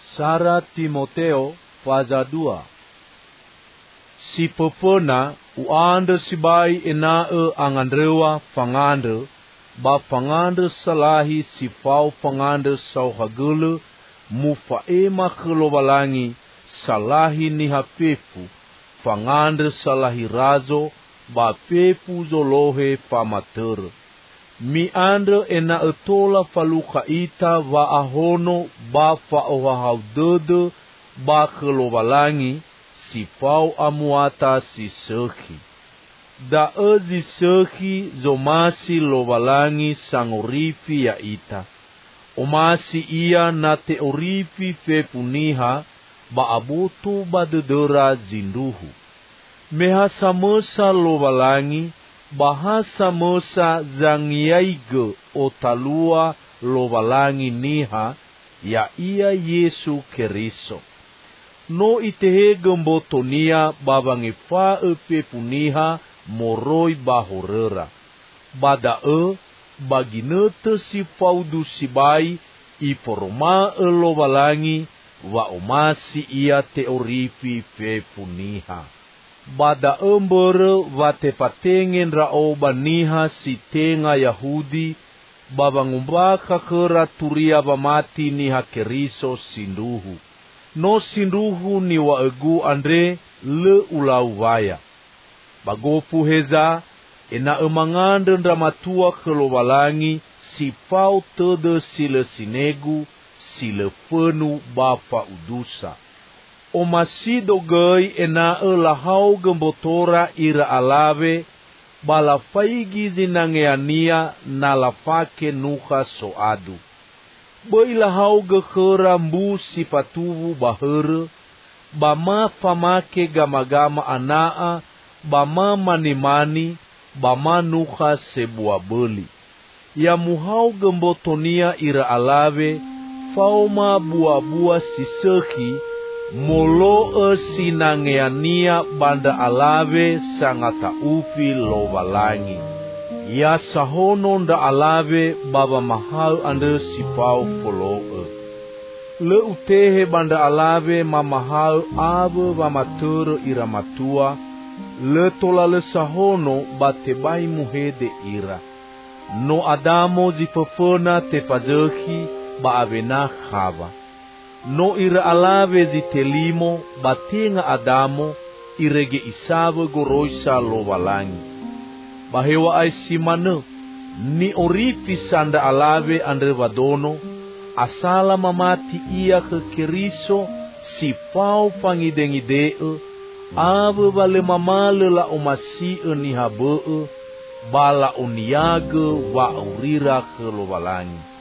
Sara Timoteo faza 2. Si pepena uande sibai enae angandrewa fangande, ba fangande salahi si fau fangande sau hagele, mufaema kelobalangi salahi ni hafefu, fangande salahi razo, ba fefu zolohe famatere. Mi ande ena etola faluka ita va ahono ba fa ohaudede ba kelobalangi si fau amuata si sehi. Da ezi sehi zomasi lobalangi sangorifi ya ita. Omasi ia na teorifi fepuniha ba abotu ba dedera zinduhu. Meha samosa lobalangi bahasa mosa zangiaige otalua lobalangi niha ya ia Yesu Keriso. No itehe gembotonia babangifa pepuniha moroi bahorera. Badae baginete si faudu sibai iforma lobalangi wa omasi ia teorifi pepuniha. Bada embere vatepatengen rao baniha si tenga Yahudi babangumbaka kera turia bamati niha Keriso sinduhu. No sinduhu ni waegu andre le ulau vaya. Bagopu heza ena emangande dramatua kelobalangi si fau tede sile sinegu sile fenu bapa udusa. Omasido gei ena lahau gembotora ira alave bala faigi zinangeania na lafake nuka soadu. Bei lahau gekera mbu sipatuvu bahere, bama famake gama-gama anaa, bama manimani, bama nuka sebuah beli. Ya muhau gembotonia ira alave, fauma buah-buah siseki, molo sinangeania banda alave sangata ufi lobalangi. Ya sahono nda alave baba mahal ande sipau foloe. Le utehe banda alave mamahal abe bamatere iramatua. Le tola le sahono batebai muhede ira. No adamo zifefena tefazehi ba avena khava. No ira alave zitelimo batenga adamo irege isabe goroisa lobalangi. Bahewa ai simane ni orifi sanda alave andre vadono asala mamati ia ke Keriso si fau fangidengidee ave vale mamale la omasi ni habe bala uniage wa urira ke lobalangi.